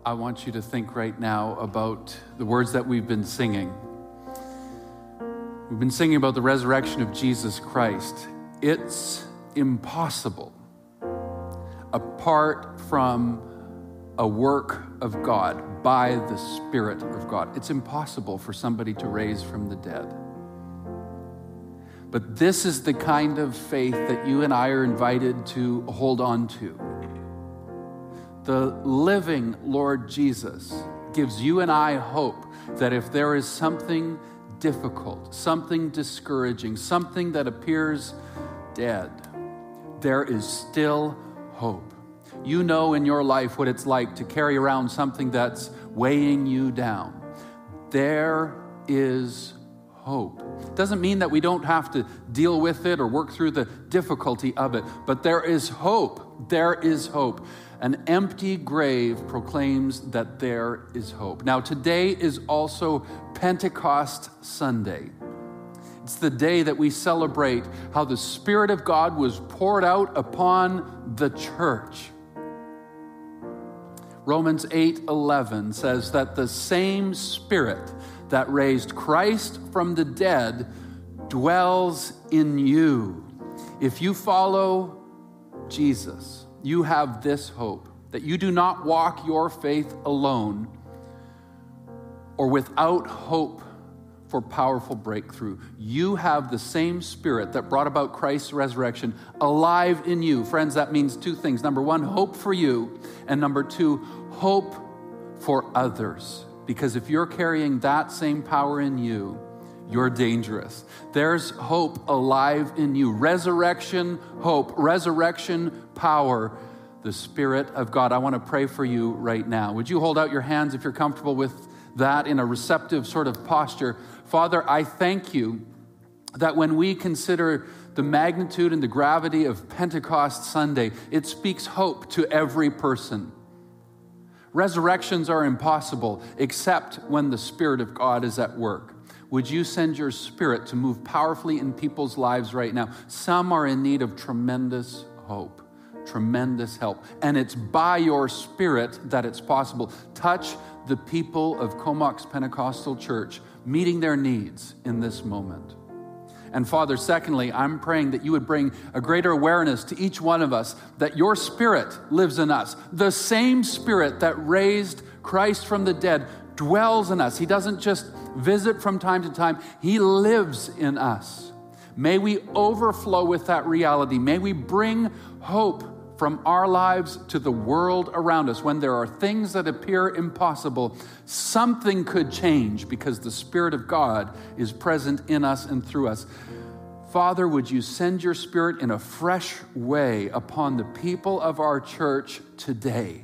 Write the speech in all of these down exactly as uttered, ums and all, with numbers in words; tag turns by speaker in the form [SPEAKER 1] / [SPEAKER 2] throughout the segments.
[SPEAKER 1] I want you to think right now about the words that we've been singing. We've been singing about the resurrection of Jesus Christ. It's impossible apart from a work of God by the Spirit of God. It's impossible for somebody to raise from the dead. But this is the kind of faith that you and I are invited to hold on to. The living Lord Jesus gives you and I hope that if there is something difficult, something discouraging, something that appears dead, there is still hope. You know in your life what it's like to carry around something that's weighing you down. There is hope. It doesn't mean that we don't have to deal with it or work through the difficulty of it, but there is hope. There is hope. An empty grave proclaims that there is hope. Now, today is also Pentecost Sunday. It's the day that we celebrate how the Spirit of God was poured out upon the church. Romans eight eleven says that the same Spirit that raised Christ from the dead dwells in you. If you follow Jesus, you have this hope, that you do not walk your faith alone or without hope for powerful breakthrough. You have the same Spirit that brought about Christ's resurrection alive in you. Friends, that means two things. Number one, hope for you. And number two, hope for others. Because if you're carrying that same power in you, you're dangerous. There's hope alive in you. Resurrection hope, resurrection power, the Spirit of God. I want to pray for you right now. Would you hold out your hands if you're comfortable with that in a receptive sort of posture? Father, I thank you that when we consider the magnitude and the gravity of Pentecost Sunday, it speaks hope to every person. Resurrections are impossible except when the Spirit of God is at work. Would you send your Spirit to move powerfully in people's lives right now? Some are in need of tremendous hope, tremendous help. And it's by your Spirit that it's possible. Touch the people of Comox Pentecostal Church, meeting their needs in this moment. And Father, secondly, I'm praying that you would bring a greater awareness to each one of us that your Spirit lives in us. The same Spirit that raised Christ from the dead dwells in us. He doesn't just visit from time to time. He lives in us. May we overflow with that reality. May we bring hope from our lives to the world around us. When there are things that appear impossible, something could change because the Spirit of God is present in us and through us. Father, would you send your Spirit in a fresh way upon the people of our church today?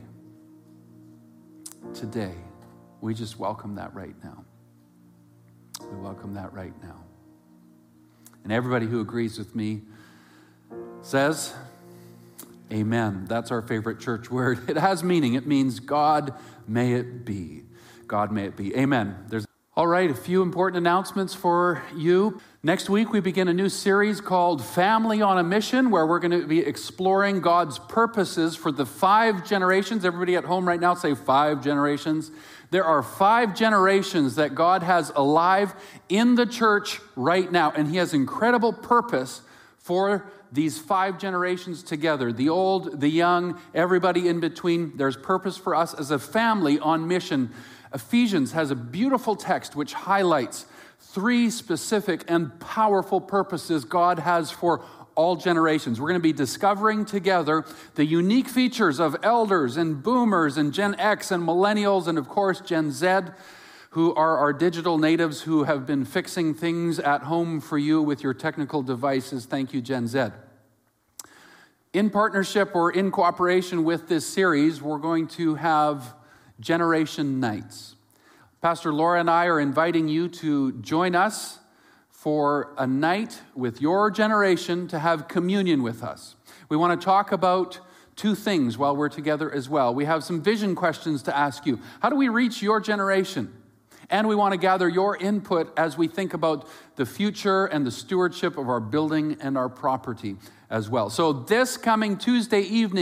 [SPEAKER 1] Today. We just welcome that right now. We welcome that right now. And everybody who agrees with me says, amen. That's our favorite church word. It has meaning. It means God may it be. God may it be. Amen. There's all right, a few important announcements for you. Next week, we begin a new series called Family on a Mission, where we're going to be exploring God's purposes for the five generations. Everybody at home right now say five generations. There are five generations that God has alive in the church right now, and he has incredible purpose for these five generations together, the old, the young, everybody in between. There's purpose for us as a family on mission. Ephesians has a beautiful text which highlights three specific and powerful purposes God has for all generations. We're going to be discovering together the unique features of elders and boomers and Gen X and millennials and, of course, Gen Z, who are our digital natives who have been fixing things at home for you with your technical devices. Thank you, Gen Z. In partnership or in cooperation with this series, we're going to have Generation Nights. Pastor Laura and I are inviting you to join us for a night with your generation to have communion with us. We want to talk about two things while we're together as well. We have some vision questions to ask you. How do we reach your generation? And we want to gather your input as we think about the future and the stewardship of our building and our property as well. So this coming Tuesday evening,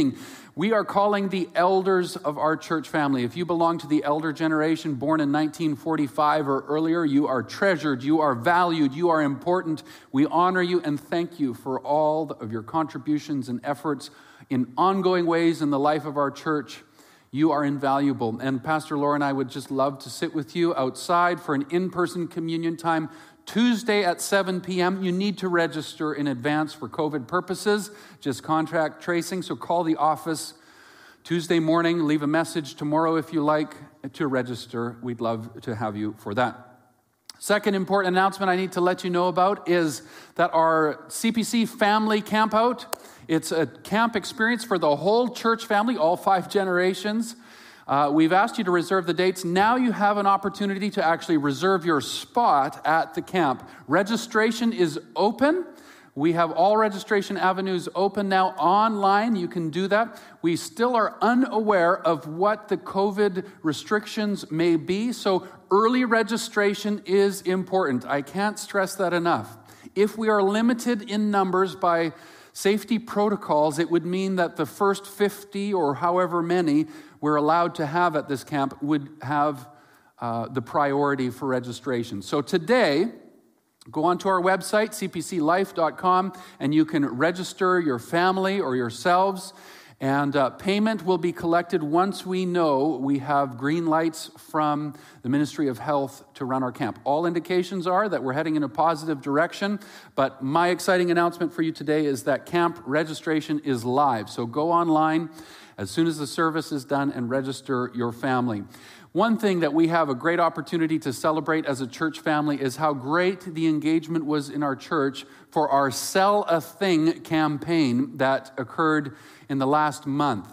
[SPEAKER 1] we are calling the elders of our church family. If you belong to the elder generation, born in nineteen forty-five or earlier, you are treasured, you are valued, you are important. We honor you and thank you for all of your contributions and efforts in ongoing ways in the life of our church. You are invaluable. And Pastor Laura and I would just love to sit with you outside for an in-person communion time Tuesday at seven p.m. You need to register in advance for COVID purposes, just contact tracing. So call the office Tuesday morning, leave a message tomorrow if you like to register. We'd love to have you for that. Second important announcement I need to let you know about is that our C P C family camp out. It's a camp experience for the whole church family, all five generations. Uh, we've asked you to reserve the dates. Now you have an opportunity to actually reserve your spot at the camp. Registration is open. We have all registration avenues open now online. You can do that. We still are unaware of what the COVID restrictions may be, so early registration is important. I can't stress that enough. If we are limited in numbers by safety protocols, it would mean that the first fifty or however many we're allowed to have at this camp would have uh, the priority for registration. So today, go onto our website, c p c life dot com, and you can register your family or yourselves. And uh, payment will be collected once we know we have green lights from the Ministry of Health to run our camp. All indications are that we're heading in a positive direction, but my exciting announcement for you today is that camp registration is live. So go online as soon as the service is done and register your family. One thing that we have a great opportunity to celebrate as a church family is how great the engagement was in our church for our Sell a Thing campaign that occurred in the last month.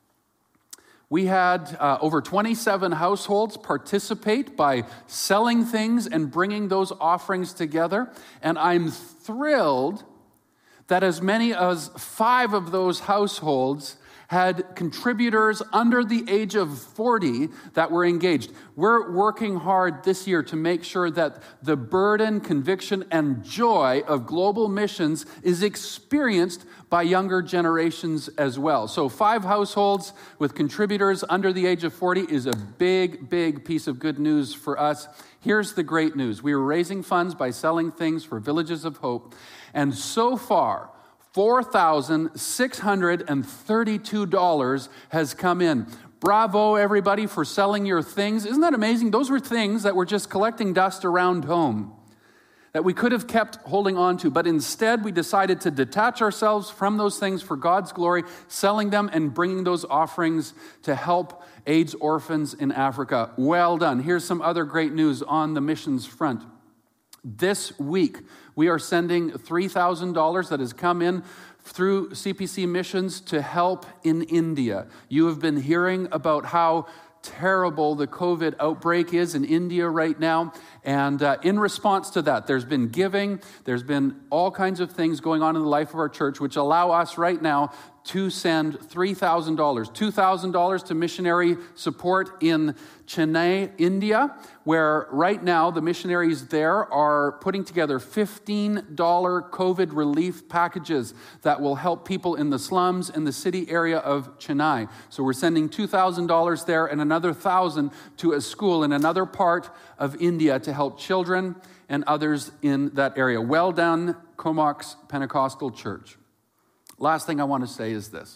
[SPEAKER 1] We had uh, over twenty-seven households participate by selling things and bringing those offerings together. And I'm thrilled that as many as five of those households had contributors under the age of forty that were engaged. We're working hard this year to make sure that the burden, conviction, and joy of global missions is experienced by younger generations as well. So five households with contributors under the age of forty is a big, big piece of good news for us. Here's the great news. We were raising funds by selling things for Villages of Hope, and so far, four thousand six hundred thirty-two dollars has come in. Bravo, everybody, for selling your things. Isn't that amazing? Those were things that were just collecting dust around home that we could have kept holding on to, but instead we decided to detach ourselves from those things for God's glory, selling them and bringing those offerings to help AIDS orphans in Africa. Well done. Here's some other great news on the missions front. This week, we are sending three thousand dollars that has come in through C P C Missions to help in India. You have been hearing about how terrible the COVID outbreak is in India right now. And uh, in response to that, there's been giving, there's been all kinds of things going on in the life of our church, which allow us right now to send three thousand dollars, two thousand dollars to missionary support in Chennai, India, where right now the missionaries there are putting together fifteen dollars COVID relief packages that will help people in the slums in the city area of Chennai. So we're sending two thousand dollars there and another one thousand dollars to a school in another part of India to help children and others in that area. Well done, Comox Pentecostal Church. Last thing I want to say is this.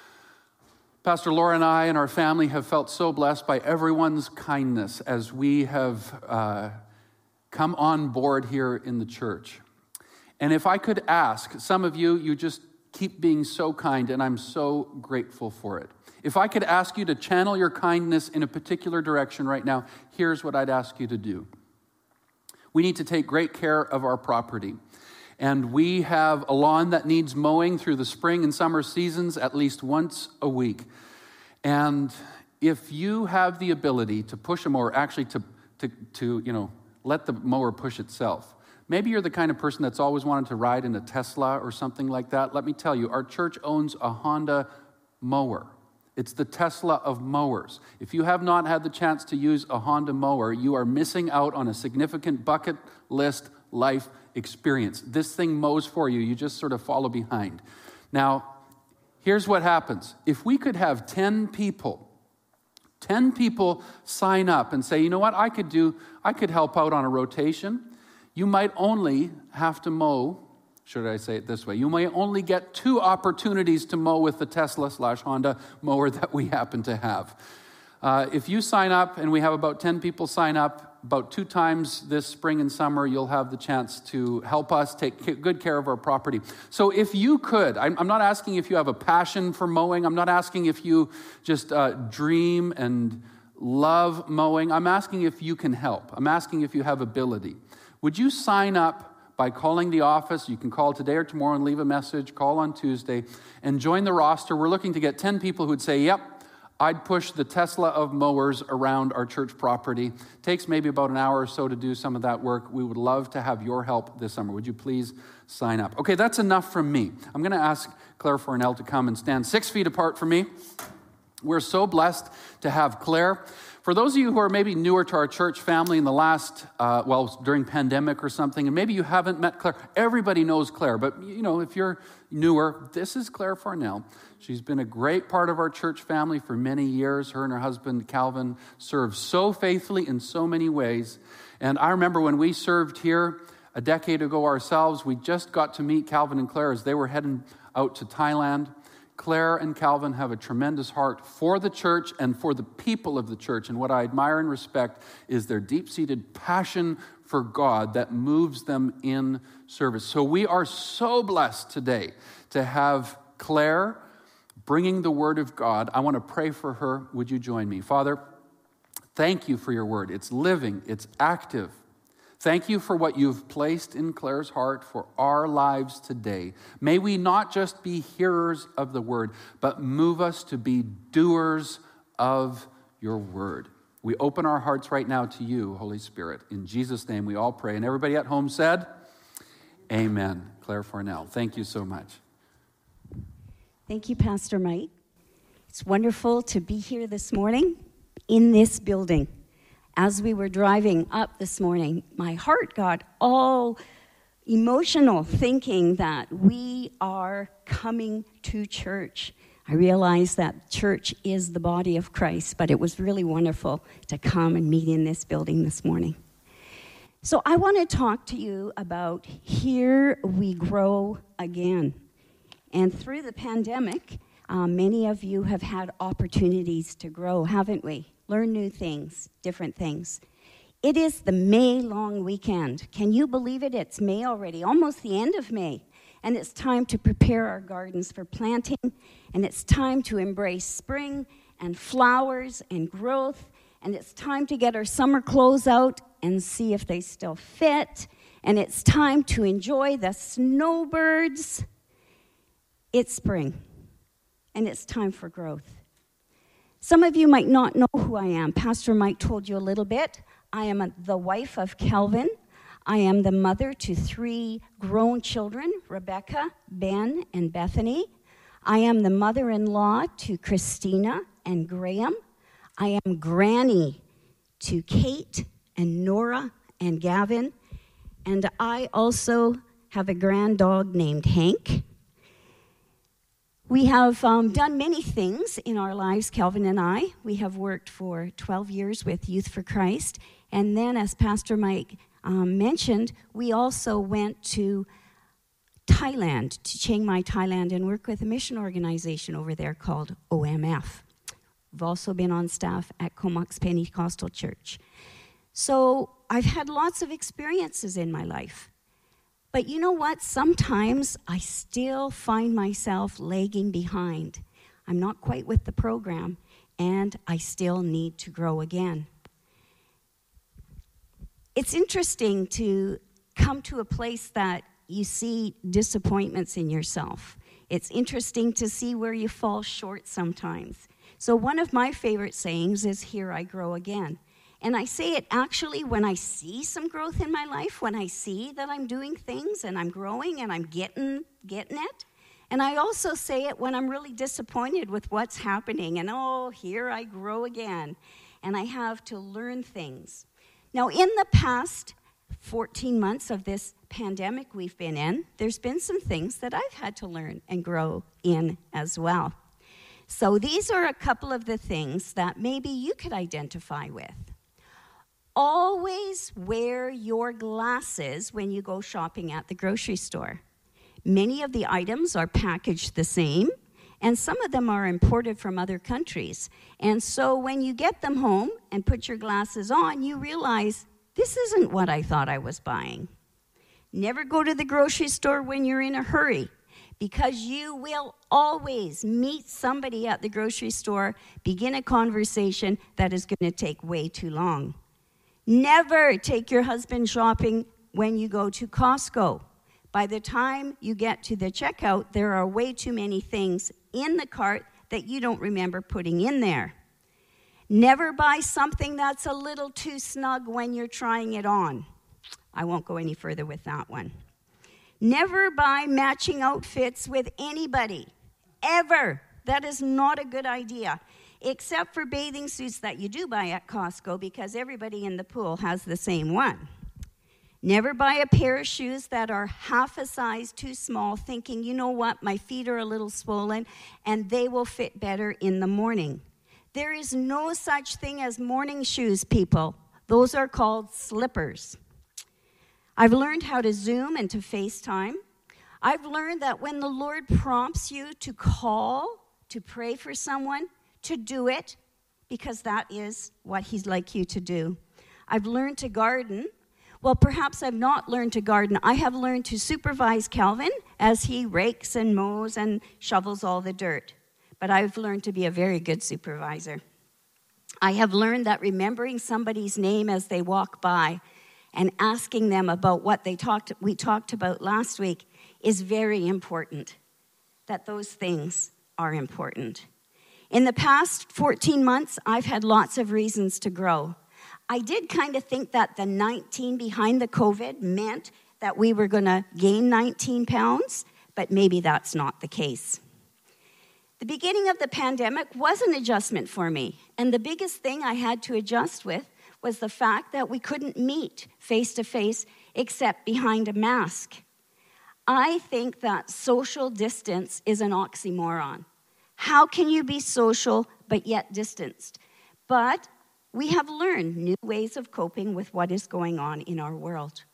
[SPEAKER 1] Pastor Laura and I and our family have felt so blessed by everyone's kindness as we have uh, come on board here in the church. And if I could ask, some of you, you just keep being so kind, and I'm so grateful for it. If I could ask you to channel your kindness in a particular direction right now, here's what I'd ask you to do. We need to take great care of our property. And we have a lawn that needs mowing through the spring and summer seasons at least once a week. And if you have the ability to push a mower, actually to, to, to you know, let the mower push itself. Maybe you're the kind of person that's always wanted to ride in a Tesla or something like that. Let me tell you, our church owns a Honda mower. It's the Tesla of mowers. If you have not had the chance to use a Honda mower, you are missing out on a significant bucket list life experience. This thing mows for you. You just sort of follow behind. Now, here's what happens. If we could have ten people, ten people sign up and say, you know what, I could do, I could help out on a rotation. You might only have to mow, should I say it this way, you might only get two opportunities to mow with the Tesla slash Honda mower that we happen to have. Uh, if you sign up, and we have about ten people sign up, about two times this spring and summer, you'll have the chance to help us take good care of our property. So if you could, I'm, I'm not asking if you have a passion for mowing. I'm not asking if you just uh, dream and love mowing. I'm asking if you can help. I'm asking if you have ability. Would you sign up by calling the office? You can call today or tomorrow and leave a message. Call on Tuesday and join the roster. We're looking to get ten people who'd say, yep, I'd push the Tesla of mowers around our church property. Takes maybe about an hour or so to do some of that work. We would love to have your help this summer. Would you please sign up? Okay, that's enough from me. I'm going to ask Claire Fornell to come and stand six feet apart from me. We're so blessed to have Claire. For those of you who are maybe newer to our church family in the last, uh, well, during pandemic or something, and maybe you haven't met Claire, everybody knows Claire, but you know, if you're newer, this is Claire Fornell. She's been a great part of our church family for many years. Her and her husband, Calvin, served so faithfully in so many ways. And I remember when we served here a decade ago ourselves, we just got to meet Calvin and Claire as they were heading out to Thailand. Claire and Calvin have a tremendous heart for the church and for the people of the church. And what I admire and respect is their deep-seated passion for God that moves them in service. So we are so blessed today to have Claire bringing the word of God. I want to pray for her. Would you join me? Father, thank you for your word. It's living. It's active. Thank you for what you've placed in Claire's heart for our lives today. May we not just be hearers of the word, but move us to be doers of your word. We open our hearts right now to you, Holy Spirit. In Jesus' name we all pray. And everybody at home said, amen. Claire Fornell, thank you so much.
[SPEAKER 2] Thank you, Pastor Mike. It's wonderful to be here this morning in this building. As we were driving up this morning, my heart got all emotional thinking that we are coming to church. I realized that church is the body of Christ, but it was really wonderful to come and meet in this building this morning. So I want to talk to you about Here We Grow Again. And through the pandemic, uh, many of you have had opportunities to grow, haven't we? Learn new things, different things. It is the May long weekend. Can you believe it? It's May already, almost the end of May. And it's time to prepare our gardens for planting. And it's time to embrace spring and flowers and growth. And it's time to get our summer clothes out and see if they still fit. And it's time to enjoy the snowbirds. It's spring. And it's time for growth. Some of you might not know who I am. Pastor Mike told you a little bit. I am a, the wife of Calvin. I am the mother to three grown children, Rebecca, Ben, and Bethany. I am the mother-in-law to Christina and Graham. I am granny to Kate and Nora and Gavin. And I also have a grand dog named Hank. We have um, done many things in our lives, Calvin and I. We have worked for twelve years with Youth for Christ. And then, as Pastor Mike um, mentioned, we also went to Thailand, to Chiang Mai, Thailand, and work with a mission organization over there called O M F. We've also been on staff at Comox Pentecostal Church. So I've had lots of experiences in my life. But you know what? Sometimes I still find myself lagging behind. I'm not quite with the program, and I still need to grow again. It's interesting to come to a place that you see disappointments in yourself. It's interesting to see where you fall short sometimes. So one of my favorite sayings is, "Here I grow again." And I say it actually when I see some growth in my life, when I see that I'm doing things and I'm growing and I'm getting getting it. And I also say it when I'm really disappointed with what's happening. And oh, here I grow again. And I have to learn things. Now, in the past fourteen months of this pandemic we've been in, there's been some things that I've had to learn and grow in as well. So these are a couple of the things that maybe you could identify with. Always wear your glasses when you go shopping at the grocery store. Many of the items are packaged the same, and some of them are imported from other countries. And so when you get them home and put your glasses on, you realize, this isn't what I thought I was buying. Never go to the grocery store when you're in a hurry, because you will always meet somebody at the grocery store, begin a conversation that is going to take way too long. Never take your husband shopping when you go to Costco. By the time you get to the checkout, there are way too many things in the cart that you don't remember putting in there. Never buy something that's a little too snug when you're trying it on. I won't go any further with that one. Never buy matching outfits with anybody, ever. That is not a good idea, except for bathing suits that you do buy at Costco, because everybody in the pool has the same one. Never buy a pair of shoes that are half a size too small, thinking, you know what, my feet are a little swollen, and they will fit better in the morning. There is no such thing as morning shoes, people. Those are called slippers. I've learned how to Zoom and to FaceTime. I've learned that when the Lord prompts you to call, to pray for someone, to do it, because that is what He'd like you to do. I've learned to garden. Well, perhaps I've not learned to garden. I have learned to supervise Calvin as he rakes and mows and shovels all the dirt. But I've learned to be a very good supervisor. I have learned that remembering somebody's name as they walk by and asking them about what they talked we talked about last week is very important, that those things are important. In the past fourteen months, I've had lots of reasons to grow. I did kind of think that the nineteen behind the COVID meant that we were going to gain nineteen pounds, but maybe that's not the case. The beginning of the pandemic was an adjustment for me, and the biggest thing I had to adjust with was the fact that we couldn't meet face-to-face except behind a mask. I think that social distance is an oxymoron. How can you be social but yet distanced? But we have learned new ways of coping with what is going on in our world.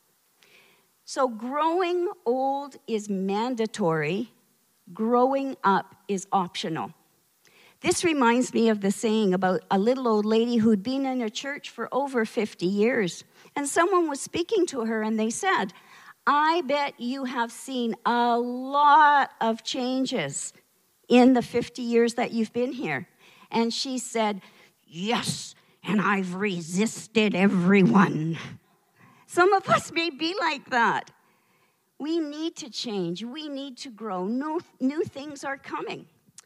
[SPEAKER 2] So growing old is mandatory. Growing up is optional. This reminds me of the saying about a little old lady who'd been in a church for over fifty years. And someone was speaking to her and they said, I bet you have seen a lot of changes in the fifty years that you've been here. And she said, yes, and I've resisted everyone. Some of us may be like that. We need to change. We need to grow. New, new things are coming.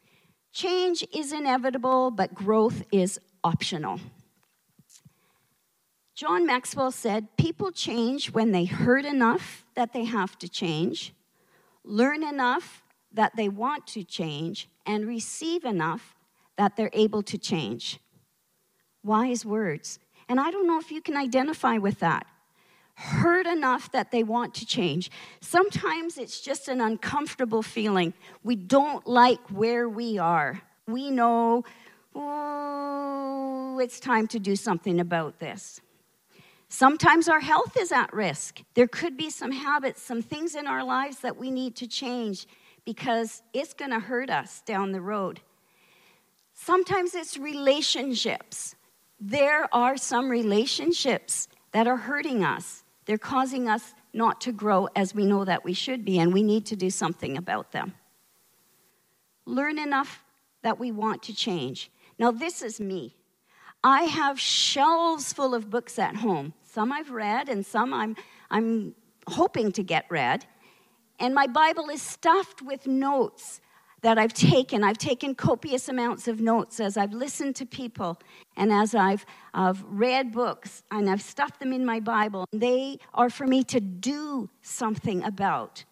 [SPEAKER 2] Change is inevitable, but growth is optional. John Maxwell said, people change when they hurt enough that they have to change, learn enough that they want to change, and receive enough that they're able to change. Wise words. And I don't know if you can identify with that. Hurt enough that they want to change. Sometimes it's just an uncomfortable feeling. We don't like where we are. We know, oh, it's time to do something about this. Sometimes our health is at risk. There could be some habits, some things in our lives that we need to change because it's going to hurt us down the road. Sometimes it's relationships. There are some relationships that are hurting us. They're causing us not to grow as we know that we should be, and we need to do something about them. Learn enough that we want to change. Now, this is me. I have shelves full of books at home. Some I've read, and some I'm, I'm hoping to get read. And my Bible is stuffed with notes that I've taken. I've taken copious amounts of notes as I've listened to people and as I've, I've read books, and I've stuffed them in my Bible. They are for me to do something about.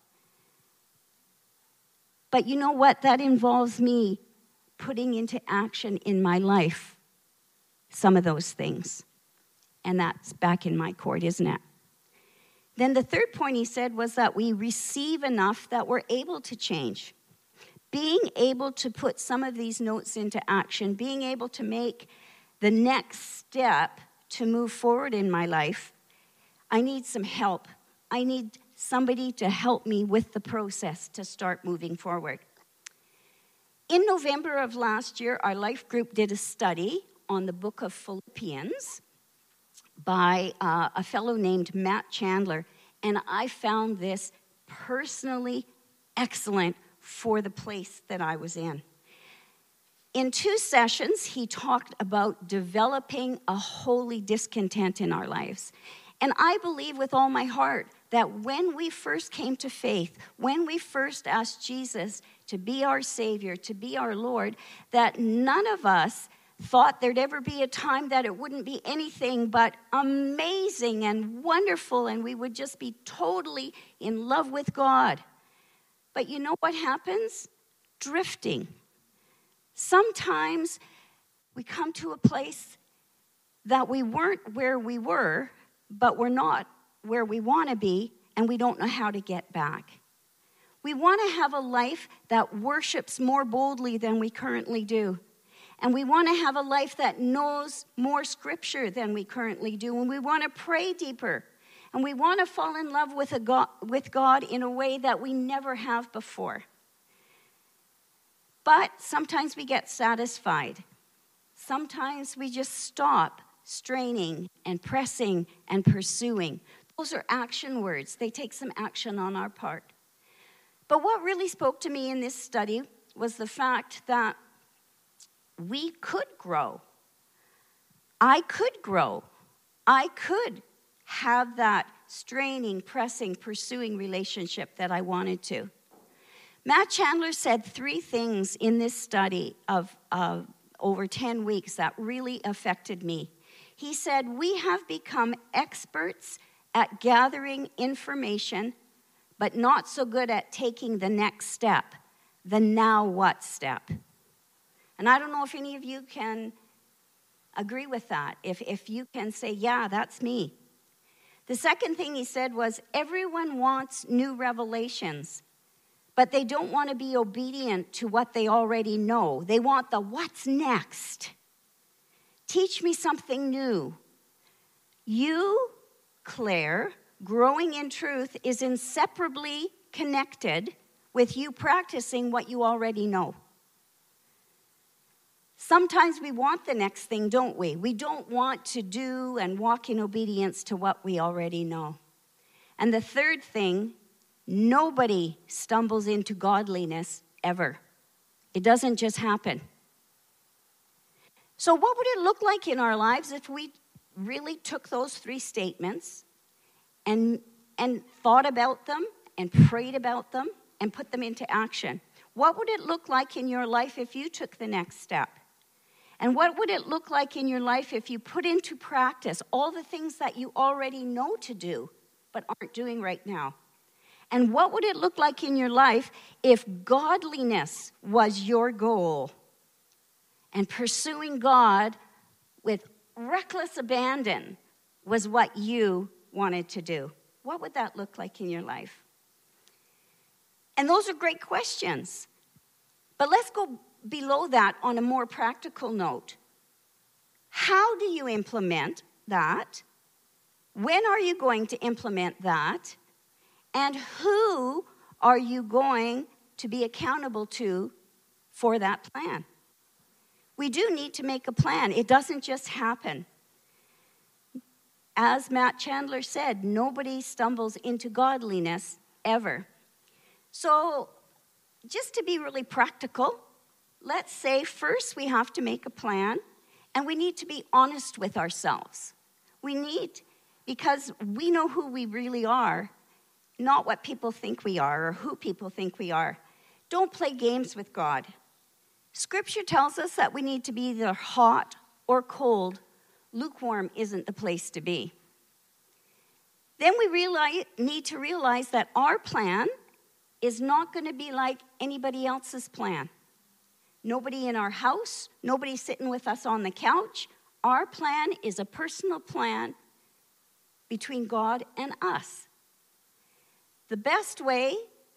[SPEAKER 2] But you know what? That involves me putting into action in my life some of those things. And that's back in my court, isn't it? Then the third point he said was that we receive enough that we're able to change. Being able to put some of these notes into action, being able to make the next step to move forward in my life, I need some help. I need somebody to help me with the process to start moving forward. In November of last year, our life group did a study on the book of Philippians by uh, a fellow named Matt Chandler, and I found this personally excellent for the place that I was in. In two sessions, he talked about developing a holy discontent in our lives. And I believe with all my heart that when we first came to faith, when we first asked Jesus to be our Savior, to be our Lord, that none of us thought there'd ever be a time that it wouldn't be anything but amazing and wonderful, and we would just be totally in love with God. But you know what happens? Drifting. Sometimes we come to a place that we weren't where we were, but we're not where we want to be, and we don't know how to get back. We want to have a life that worships more boldly than we currently do. And we want to have a life that knows more scripture than we currently do. And we want to pray deeper. And we want to fall in love with, a God, with God in a way that we never have before. But sometimes we get satisfied. Sometimes we just stop straining and pressing and pursuing. Those are action words. They take some action on our part. But what really spoke to me in this study was the fact that we could grow. I could grow. I could have that straining, pressing, pursuing relationship that I wanted to. Matt Chandler said three things in this study of uh, over ten weeks that really affected me. He said, we have become experts at gathering information, but not so good at taking the next step, the now what step. And I don't know if any of you can agree with that, if, if you can say, yeah, that's me. The second thing he said was, everyone wants new revelations, but they don't want to be obedient to what they already know. They want the what's next. Teach me something new. You, Claire, growing in truth is inseparably connected with you practicing what you already know. Sometimes we want the next thing, don't we? We don't want to do and walk in obedience to what we already know. And the third thing, nobody stumbles into godliness ever. It doesn't just happen. So what would it look like in our lives if we really took those three statements and, and thought about them and prayed about them and put them into action? What would it look like in your life if you took the next step? And what would it look like in your life if you put into practice all the things that you already know to do but aren't doing right now? And what would it look like in your life if godliness was your goal and pursuing God with reckless abandon was what you wanted to do? What would that look like in your life? And those are great questions. But let's go below that on a more practical note. How do you implement that? When are you going to implement that? And who are you going to be accountable to for that plan? We do need to make a plan. It doesn't just happen. As Matt Chandler said, nobody stumbles into godliness ever. So, just to be really practical, let's say first we have to make a plan, and we need to be honest with ourselves. We need, because we know who we really are, not what people think we are or who people think we are. Don't play games with God. Scripture tells us that we need to be either hot or cold. Lukewarm isn't the place to be. Then we realize, need to realize that our plan is not going to be like anybody else's plan. Nobody in our house, nobody sitting with us on the couch. Our plan is a personal plan between God and us. The best way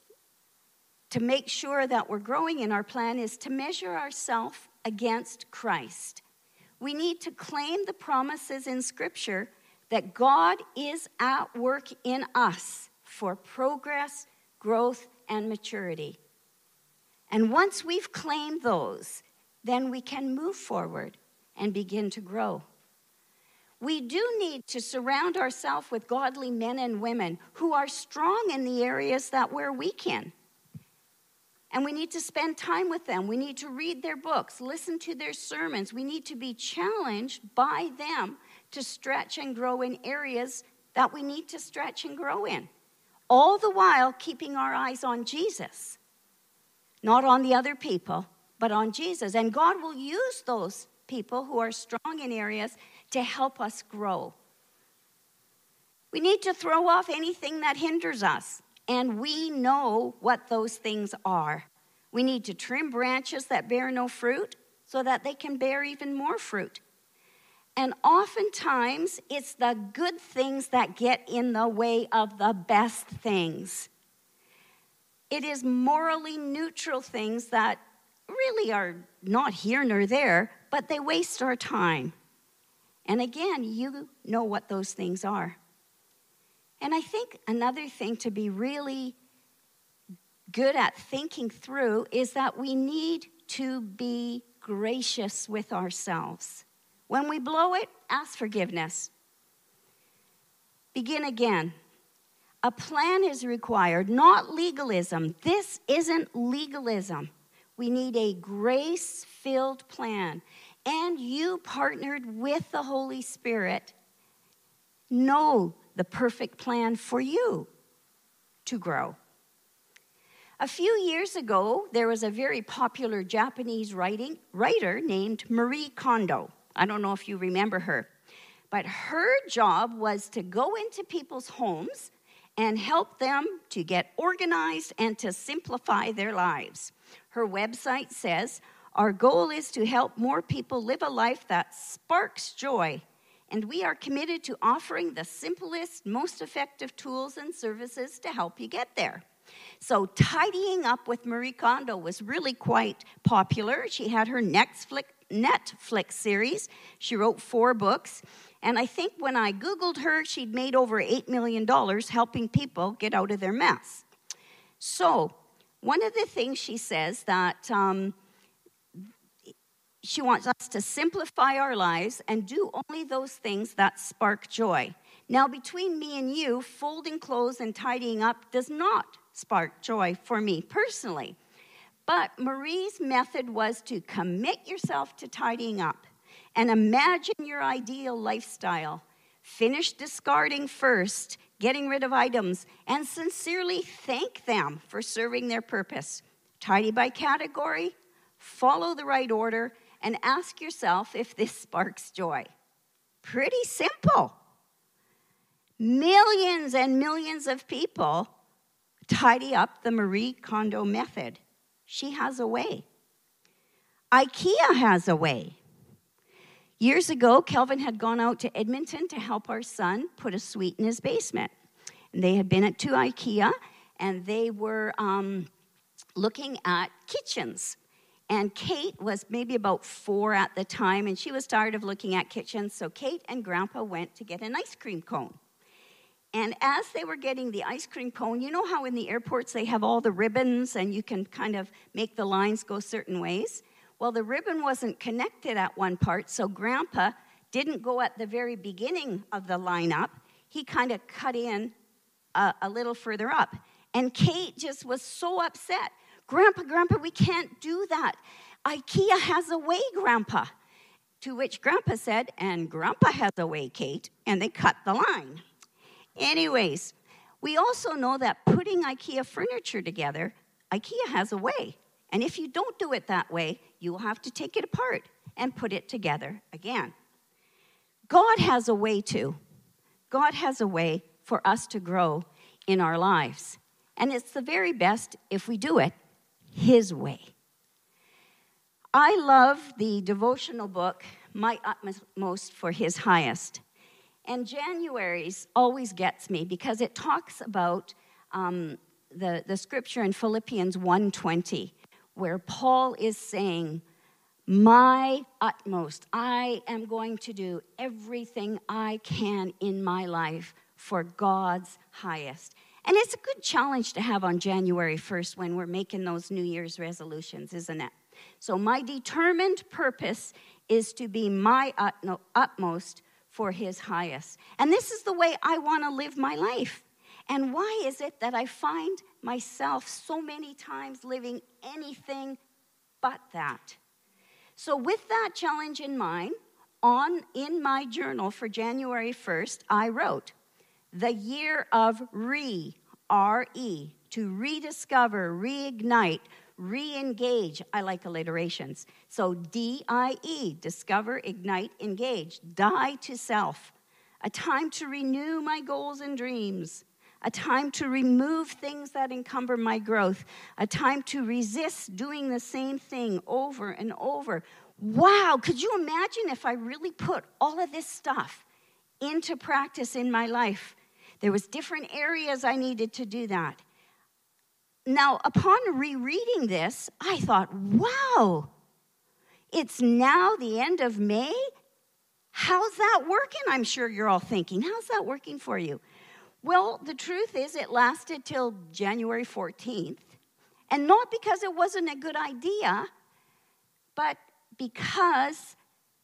[SPEAKER 2] to make sure that we're growing in our plan is to measure ourselves against Christ. We need to claim the promises in Scripture that God is at work in us for progress, growth, and maturity. And once we've claimed those, then we can move forward and begin to grow. We do need to surround ourselves with godly men and women who are strong in the areas that we're weak in. And we need to spend time with them. We need to read their books, listen to their sermons. We need to be challenged by them to stretch and grow in areas that we need to stretch and grow in. All the while keeping our eyes on Jesus. Not on the other people, but on Jesus. And God will use those people who are strong in areas to help us grow. We need to throw off anything that hinders us. And we know what those things are. We need to trim branches that bear no fruit so that they can bear even more fruit. And oftentimes, it's the good things that get in the way of the best things. It is morally neutral things that really are not here nor there, but they waste our time. And again, you know what those things are. And I think another thing to be really good at thinking through is that we need to be gracious with ourselves. When we blow it, ask forgiveness. Begin again. A plan is required, not legalism. This isn't legalism. We need a grace-filled plan. And you partnered with the Holy Spirit. Know the perfect plan for you to grow. A few years ago, there was a very popular Japanese writing, writer named Marie Kondo. I don't know if you remember her. But her job was to go into people's homes and help them to get organized and to simplify their lives. Her website says, "Our goal is to help more people live a life that sparks joy. And we are committed to offering the simplest, most effective tools and services to help you get there." So tidying up with Marie Kondo was really quite popular. She had her Netflix, Netflix series. She wrote four books. And I think when I Googled her, she'd made over eight million dollars helping people get out of their mess. So one of the things she says that um, she wants us to simplify our lives and do only those things that spark joy. Now, between me and you, folding clothes and tidying up does not spark joy for me personally. But Marie's method was to commit yourself to tidying up and imagine your ideal lifestyle. Finish discarding first, getting rid of items, and sincerely thank them for serving their purpose. Tidy by category, follow the right order, and ask yourself if this sparks joy. Pretty simple. Millions and millions of people tidy up the Marie Kondo method. She has a way. IKEA has a way. Years ago, Kelvin had gone out to Edmonton to help our son put a suite in his basement. And they had been at to IKEA, and they were um, looking at kitchens. And Kate was maybe about four at the time, and she was tired of looking at kitchens. So Kate and Grandpa went to get an ice cream cone. And as they were getting the ice cream cone, you know how in the airports they have all the ribbons and you can kind of make the lines go certain ways? Well, the ribbon wasn't connected at one part, so Grandpa didn't go at the very beginning of the lineup. He kind of cut in a, a little further up. And Kate just was so upset. Grandpa, Grandpa, we can't do that. IKEA has a way, Grandpa. To which Grandpa said, and Grandpa has a way, Kate, and they cut the line. Anyways, we also know that putting IKEA furniture together, IKEA has a way. And if you don't do it that way, you will have to take it apart and put it together again. God has a way too. God has a way for us to grow in our lives. And it's the very best if we do it His way. I love the devotional book, My Utmost for His Highest. And January's always gets me because it talks about um, the, the scripture in Philippians one twenty, where Paul is saying, my utmost, I am going to do everything I can in my life for God's highest. And it's a good challenge to have on January first when we're making those New Year's resolutions, isn't it? So my determined purpose is to be my utmost for his highest. And this is the way I want to live my life. And why is it that I find myself so many times living anything but that? So with that challenge in mind, on in my journal for January first, I wrote, the year of re, R E, to rediscover, reignite, re-engage. I like alliterations. So D I E, discover, ignite, engage. Die to self. A time to renew my goals and dreams. A time to remove things that encumber my growth. A time to resist doing the same thing over and over. Wow, could you imagine if I really put all of this stuff into practice in my life? There was different areas I needed to do that. Now, upon rereading this, I thought, wow, it's now the end of May? How's that working? I'm sure you're all thinking, how's that working for you? Well, the truth is it lasted till January fourteenth, and not because it wasn't a good idea, but because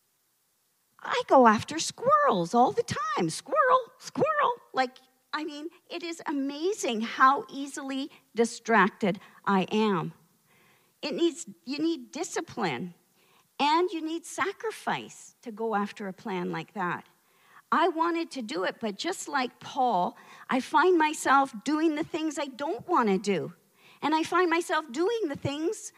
[SPEAKER 2] I go after squirrels all the time. Squirrel, squirrel. Like, I mean, it is amazing how easily distracted I am. It needs, you need discipline, and you need sacrifice to go after a plan like that. I wanted to do it, but just like Paul, I find myself doing the things I don't want to do. And I find myself doing the things,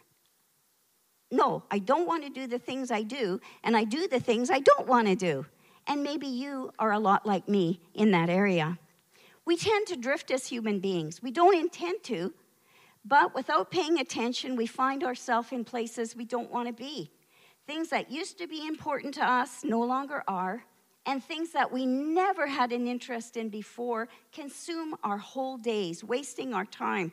[SPEAKER 2] no, I don't want to do the things I do, and I do the things I don't want to do. And maybe you are a lot like me in that area. We tend to drift as human beings. We don't intend to, but without paying attention, we find ourselves in places we don't want to be. Things that used to be important to us no longer are. And things that we never had an interest in before consume our whole days, wasting our time.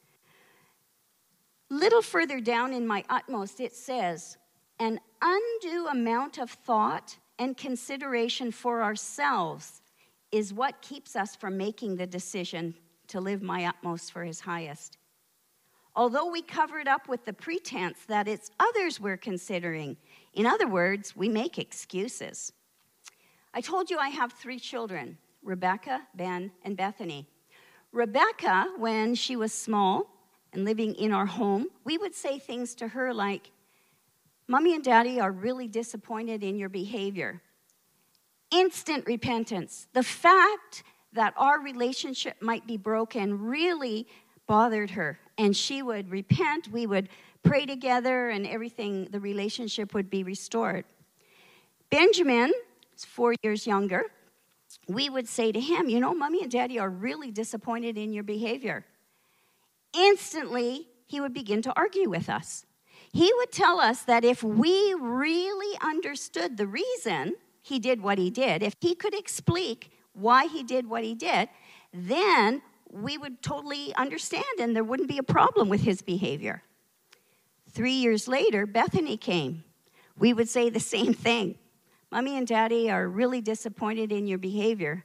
[SPEAKER 2] Little further down in my utmost, it says, an undue amount of thought and consideration for ourselves is what keeps us from making the decision to live my utmost for his highest. Although we cover it up with the pretense that it's others we're considering. In other words, we make excuses. I told you I have three children, Rebecca, Ben, and Bethany. Rebecca, when she was small and living in our home, we would say things to her like, Mommy and Daddy are really disappointed in your behavior. Instant repentance. The fact that our relationship might be broken really bothered her, and she would repent, we would pray together, and everything, the relationship would be restored. Benjamin, four years younger, we would say to him, you know, Mommy and Daddy are really disappointed in your behavior. Instantly, he would begin to argue with us. He would tell us that if we really understood the reason he did what he did, if he could explain why he did what he did, then we would totally understand and there wouldn't be a problem with his behavior. Three years later, Bethany came. We would say the same thing. Mommy and Daddy are really disappointed in your behavior.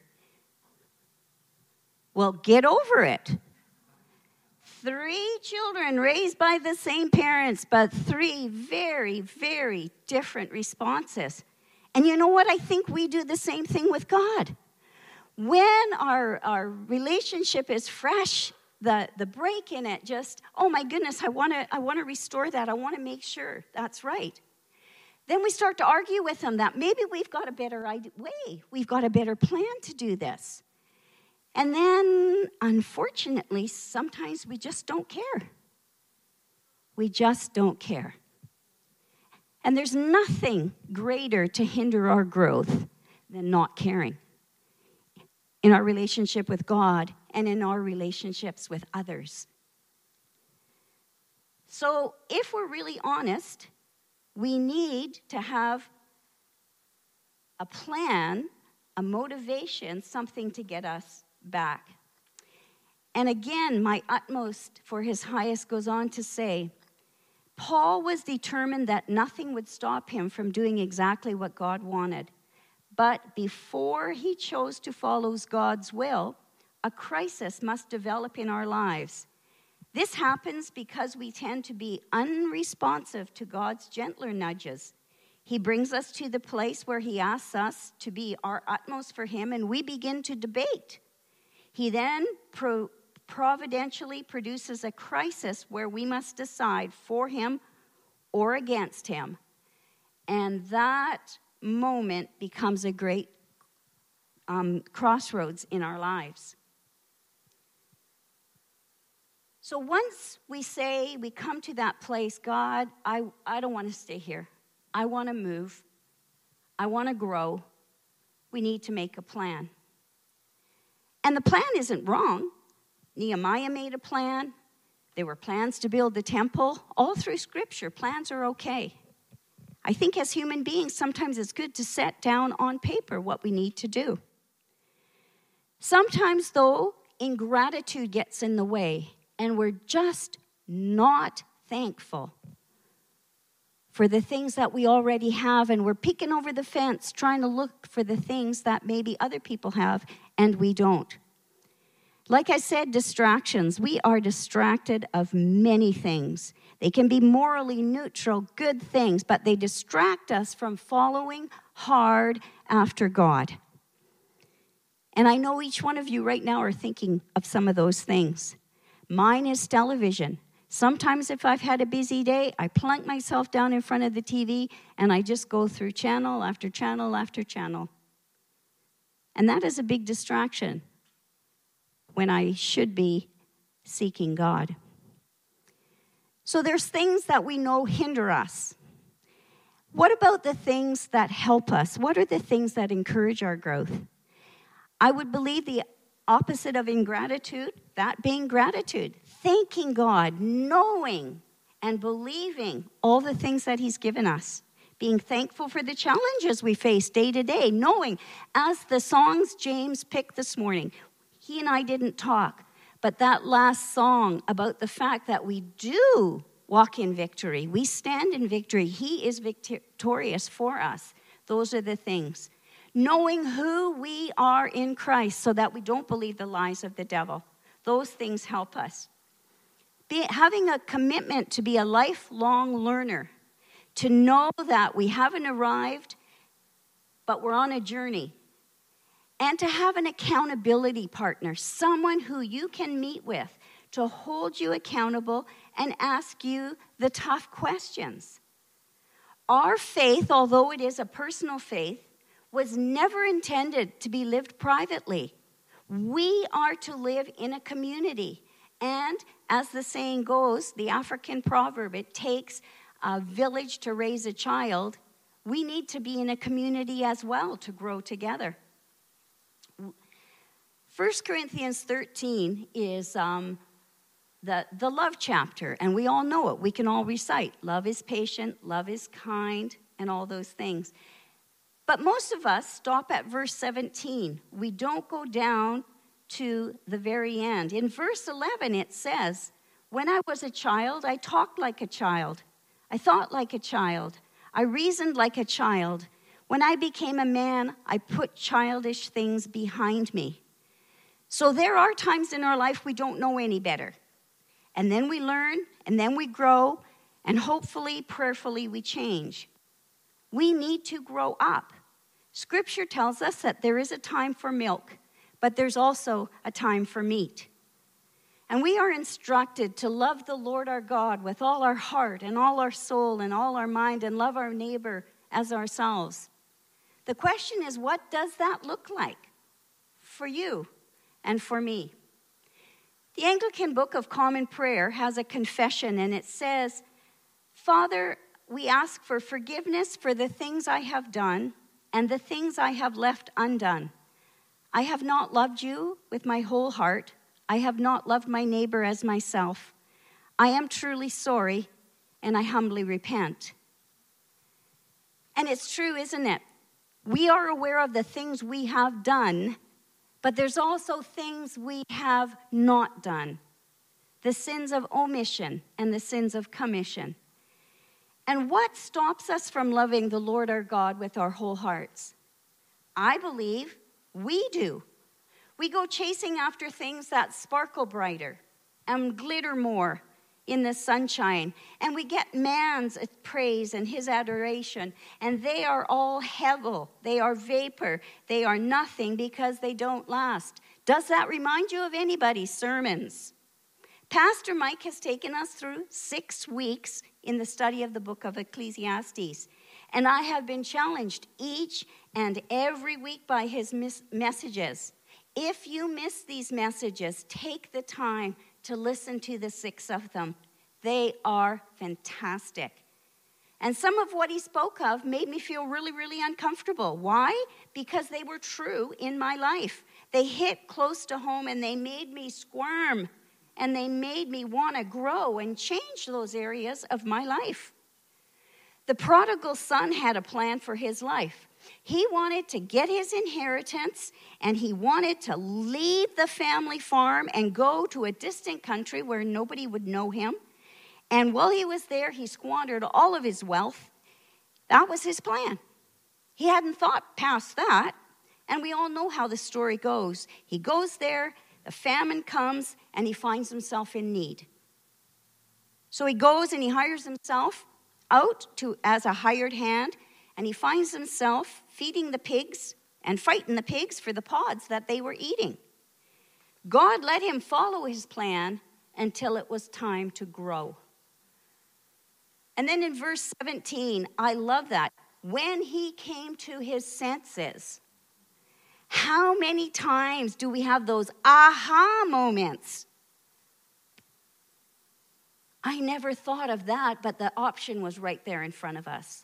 [SPEAKER 2] Well, get over it. Three children raised by the same parents, but three very, very different responses. And you know what? I think we do the same thing with God. When our, our relationship is fresh, the, the break in it just, oh my goodness, I want to I want to restore that. I want to make sure that's right. Then we start to argue with them that maybe we've got a better way. We've got a better plan to do this. And then, unfortunately, sometimes we just don't care. We just don't care. And there's nothing greater to hinder our growth than not caring in our relationship with God and in our relationships with others. So if we're really honest, we need to have a plan, a motivation, something to get us back. And again, my utmost for his highest goes on to say, Paul was determined that nothing would stop him from doing exactly what God wanted. But before he chose to follow God's will, a crisis must develop in our lives. This happens because we tend to be unresponsive to God's gentler nudges. He brings us to the place where he asks us to be our utmost for him, and we begin to debate. He then pro- providentially produces a crisis where we must decide for him or against him. And that moment becomes a great um, crossroads in our lives. So once we say, we come to that place, God, I, I don't want to stay here. I want to move. I want to grow. We need to make a plan. And the plan isn't wrong. Nehemiah made a plan. There were plans to build the temple. All through Scripture, plans are okay. I think as human beings, sometimes it's good to set down on paper what we need to do. Sometimes, though, ingratitude gets in the way, and we're just not thankful for the things that we already have, and we're peeking over the fence trying to look for the things that maybe other people have, and we don't. Like I said, distractions. We are distracted of many things. They can be morally neutral, good things, but they distract us from following hard after God. And I know each one of you right now are thinking of some of those things. Mine is television. Sometimes if I've had a busy day, I plunk myself down in front of the T V and I just go through channel after channel after channel. And that is a big distraction when I should be seeking God. So there's things that we know hinder us. What about the things that help us? What are the things that encourage our growth? I would believe the opposite of ingratitude, that being gratitude. Thanking God, knowing and believing all the things that he's given us. Being thankful for the challenges we face day to day. Knowing, as the songs James picked this morning, he and I didn't talk, but that last song about the fact that we do walk in victory. We stand in victory. He is victorious for us. Those are the things. Knowing who we are in Christ so that we don't believe the lies of the devil. Those things help us. Be, having a commitment to be a lifelong learner. To know that we haven't arrived, but we're on a journey. And to have an accountability partner. Someone who you can meet with to hold you accountable and ask you the tough questions. Our faith, although it is a personal faith, was never intended to be lived privately. We are to live in a community. And as the saying goes, the African proverb, it takes a village to raise a child. We need to be in a community as well to grow together. First Corinthians thirteen is um, the, the love chapter, and we all know it. We can all recite. Love is patient, love is kind, and all those things. But most of us stop at verse seventeen. We don't go down to the very end. In verse eleven, it says, when I was a child, I talked like a child. I thought like a child. I reasoned like a child. When I became a man, I put childish things behind me. So there are times in our life we don't know any better. And then we learn, and then we grow, and hopefully, prayerfully, we change. We need to grow up. Scripture tells us that there is a time for milk, but there's also a time for meat. And we are instructed to love the Lord our God with all our heart and all our soul and all our mind, and love our neighbor as ourselves. The question is, what does that look like for you and for me? The Anglican Book of Common Prayer has a confession, and it says, Father, we ask for forgiveness for the things I have done and the things I have left undone. I have not loved you with my whole heart. I have not loved my neighbor as myself. I am truly sorry, and I humbly repent. And it's true, isn't it? We are aware of the things we have done, But there's also things we have not done. The sins of omission and the sins of commission. And what stops us from loving the Lord our God with our whole hearts? I believe we do. We go chasing after things that sparkle brighter and glitter more in the sunshine. And we get man's praise and his adoration. And they are all hevel. They are vapor. They are nothing because they don't last. Does that remind you of anybody's sermons? Pastor Mike has taken us through six weeks in the study of the book of Ecclesiastes. And I have been challenged each and every week by his mis- messages. If you miss these messages, take the time to listen to the six of them. They are fantastic. And some of what he spoke of made me feel really, really uncomfortable. Why? Because they were true in my life. They hit close to home and they made me squirm. And they made me want to grow and change those areas of my life. The prodigal son had a plan for his life. He wanted to get his inheritance, and he wanted to leave the family farm and go to a distant country where nobody would know him. And while he was there, he squandered all of his wealth. That was his plan. He hadn't thought past that, and we all know how the story goes. He goes there, the famine comes, and he finds himself in need. So he goes and he hires himself out to as a hired hand, and he finds himself feeding the pigs and fighting the pigs for the pods that they were eating. God let him follow his plan until it was time to grow. And then in verse seventeen, I love that. When he came to his senses. How many times do we have those aha moments? I never thought of that, but the option was right there in front of us.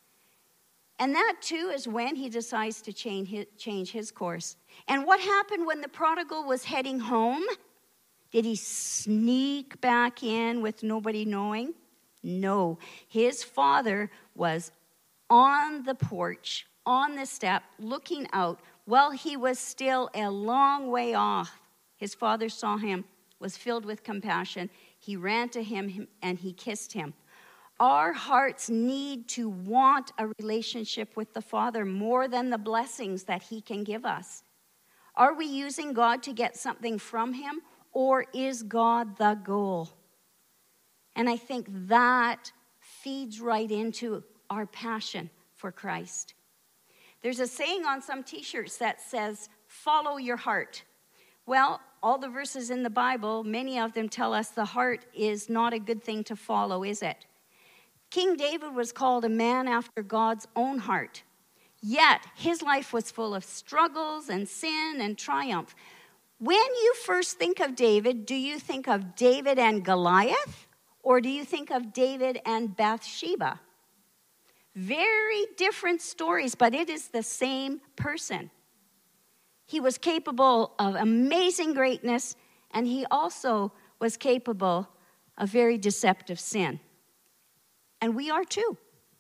[SPEAKER 2] And that, too, is when he decides to change his, change his course. And what happened when the prodigal was heading home? Did he sneak back in with nobody knowing? No. His father was on the porch, on the step, looking out. While he was still a long way off, his father saw him, was filled with compassion. He ran to him and he kissed him. Our hearts need to want a relationship with the Father more than the blessings that he can give us. Are we using God to get something from him, or is God the goal? And I think that feeds right into our passion for Christ. There's a saying on some t-shirts that says, follow your heart. Well, all the verses in the Bible, many of them tell us the heart is not a good thing to follow, is it? King David was called a man after God's own heart. Yet, his life was full of struggles and sin and triumph. When you first think of David, do you think of David and Goliath? Or do you think of David and Bathsheba? Very different stories, but it is the same person. He was capable of amazing greatness, and he also was capable of very deceptive sin. And we are too.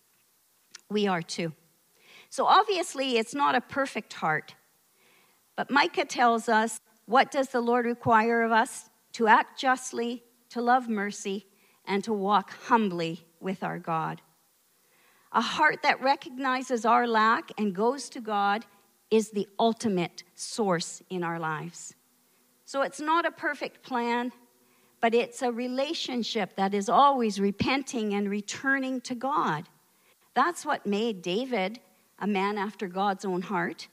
[SPEAKER 2] We are too. So obviously, it's not a perfect heart. But Micah tells us, what does the Lord require of us? To act justly, to love mercy, and to walk humbly with our God. A heart that recognizes our lack and goes to God is the ultimate source in our lives. So it's not a perfect plan, but it's a relationship that is always repenting and returning to God. That's what made David a man after God's own heart.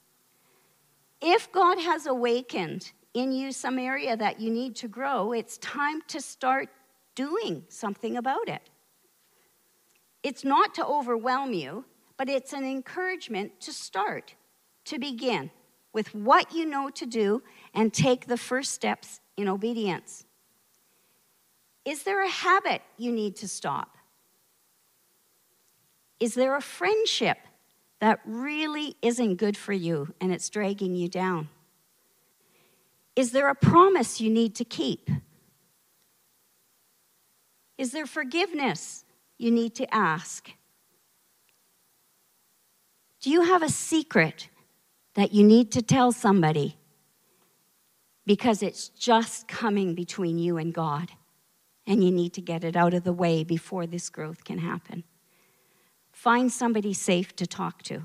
[SPEAKER 2] If God has awakened in you some area that you need to grow, it's time to start doing something about it. It's not to overwhelm you, but it's an encouragement to start, to begin with what you know to do and take the first steps in obedience. Is there a habit you need to stop? Is there a friendship that really isn't good for you and it's dragging you down? Is there a promise you need to keep? Is there forgiveness you need to ask? Do you have a secret that you need to tell somebody because it's just coming between you and God. And you need to get it out of the way before this growth can happen. Find somebody safe to talk to.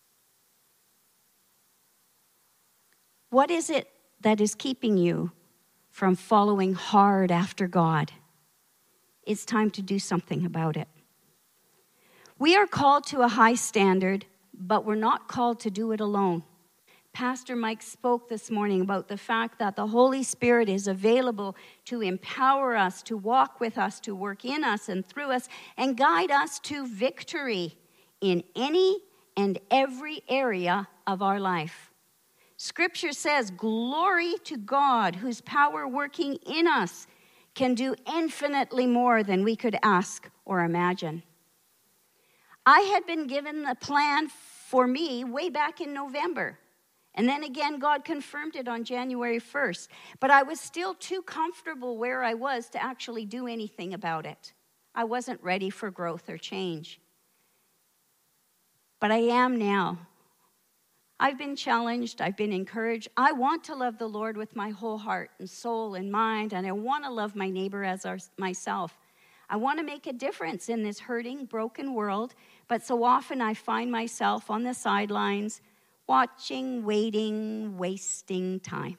[SPEAKER 2] What is it that is keeping you from following hard after God? It's time to do something about it. We are called to a high standard, but we're not called to do it alone. Pastor Mike spoke this morning about the fact that the Holy Spirit is available to empower us, to walk with us, to work in us and through us, and guide us to victory in any and every area of our life. Scripture says, glory to God, whose power working in us can do infinitely more than we could ask or imagine. I had been given the plan for me way back in November. And then again, God confirmed it on January first. But I was still too comfortable where I was to actually do anything about it. I wasn't ready for growth or change. But I am now. I've been challenged. I've been encouraged. I want to love the Lord with my whole heart and soul and mind. And I want to love my neighbor as our, myself. I want to make a difference in this hurting, broken world. But so often I find myself on the sidelines, watching, waiting, wasting time.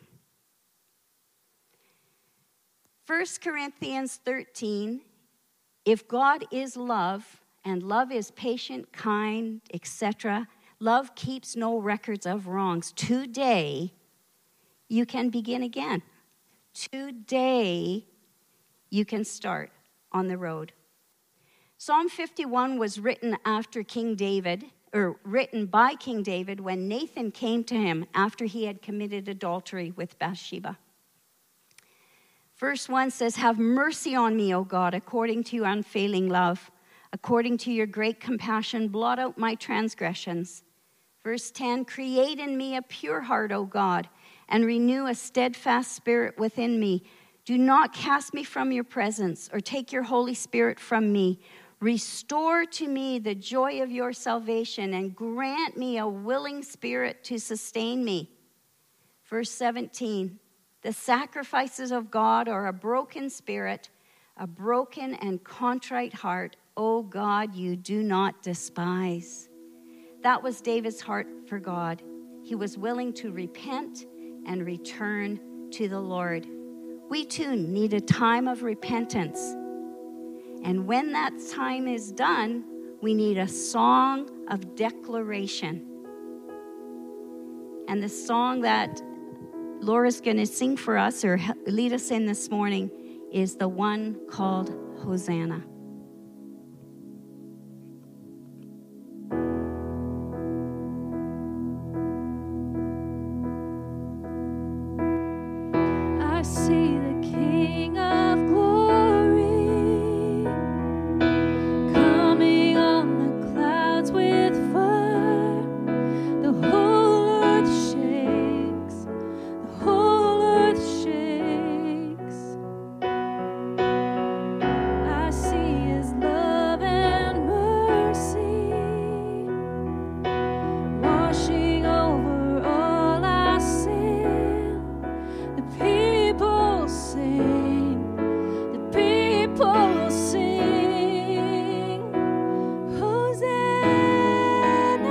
[SPEAKER 2] First Corinthians thirteen, if God is love, and love is patient, kind, et cetera, love keeps no records of wrongs. Today, you can begin again. Today, you can start on the road. Psalm fifty-one was written after King David, or written by King David when Nathan came to him after he had committed adultery with Bathsheba. Verse one says, have mercy on me, O God, according to your unfailing love. According to your great compassion, blot out my transgressions. Verse ten, create in me a pure heart, O God, and renew a steadfast spirit within me. Do not cast me from your presence or take your Holy Spirit from me. Restore to me the joy of your salvation and grant me a willing spirit to sustain me. Verse seventeen, the sacrifices of God are a broken spirit, a broken and contrite heart. O God, you do not despise. That was David's heart for God. He was willing to repent and return to the Lord. We too need a time of repentance. And when that time is done, we need a song of declaration. And the song that Laura's going to sing for us or lead us in this morning is the one called Hosanna.
[SPEAKER 3] I see the King of Glory coming on the clouds with fire. The whole earth shakes, the whole earth shakes. I see His love and mercy washing over all our sin. The people sing, the people sing, Hosanna,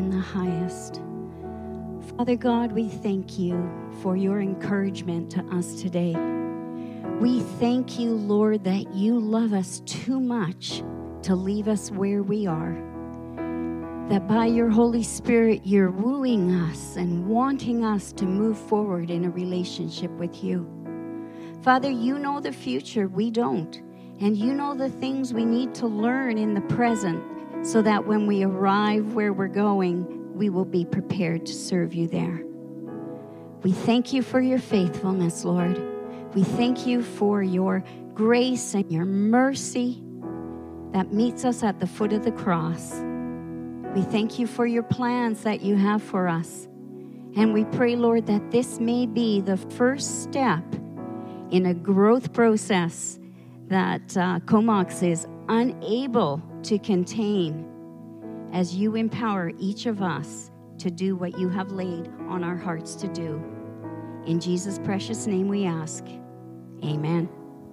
[SPEAKER 2] in the highest. Father God, we thank you for your encouragement to us today. We thank you, Lord, that you love us too much to leave us where we are. That by your Holy Spirit, you're wooing us and wanting us to move forward in a relationship with you. Father, you know the future, we don't. And you know the things we need to learn in the present so that when we arrive where we're going, we will be prepared to serve you there. We thank you for your faithfulness, Lord. We thank you for your grace and your mercy that meets us at the foot of the cross. We thank you for your plans that you have for us. And we pray, Lord, that this may be the first step in a growth process that uh, Comox is unable to contain as you empower each of us to do what you have laid on our hearts to do. In Jesus' precious name we ask. Amen.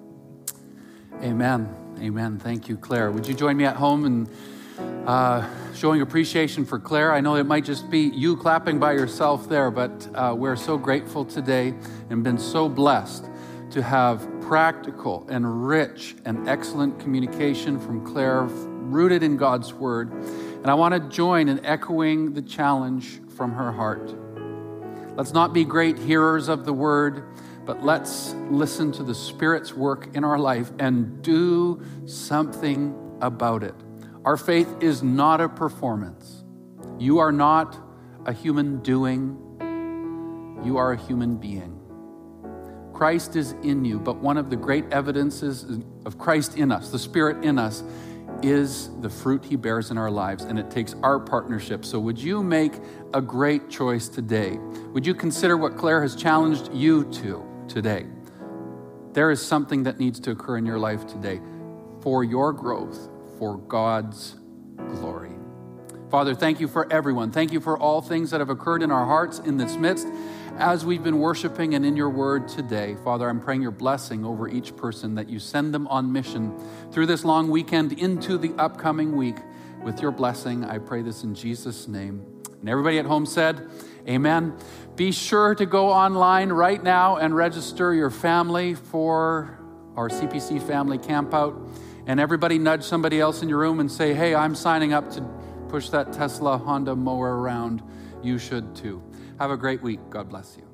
[SPEAKER 1] Amen. Amen. Thank you, Claire. Would you join me at home in uh, showing appreciation for Claire? I know it might just be you clapping by yourself there, but uh, we're so grateful today and been so blessed to have practical and rich and excellent communication from Claire, rooted in God's Word. And I want to join in echoing the challenge from her heart. Let's not be great hearers of the Word, but let's listen to the Spirit's work in our life and do something about it. Our faith is not a performance. You are not a human doing. You are a human being. Christ is in you, but one of the great evidences of Christ in us, the Spirit in us, is the fruit he bears in our lives, and it takes our partnership. So would you make a great choice today? Would you consider what Claire has challenged you to today? There is something that needs to occur in your life today for your growth, for God's glory. Father, thank you for everyone. Thank you for all things that have occurred in our hearts in this midst as we've been worshiping and in your word today. Father, I'm praying your blessing over each person, that you send them on mission through this long weekend into the upcoming week with your blessing. I pray this in Jesus' name. And everybody at home said, amen. Be sure to go online right now and register your family for our C P C family campout. And everybody nudge somebody else in your room and say, hey, I'm signing up to push that Tesla Honda mower around. You should too. Have a great week. God bless you.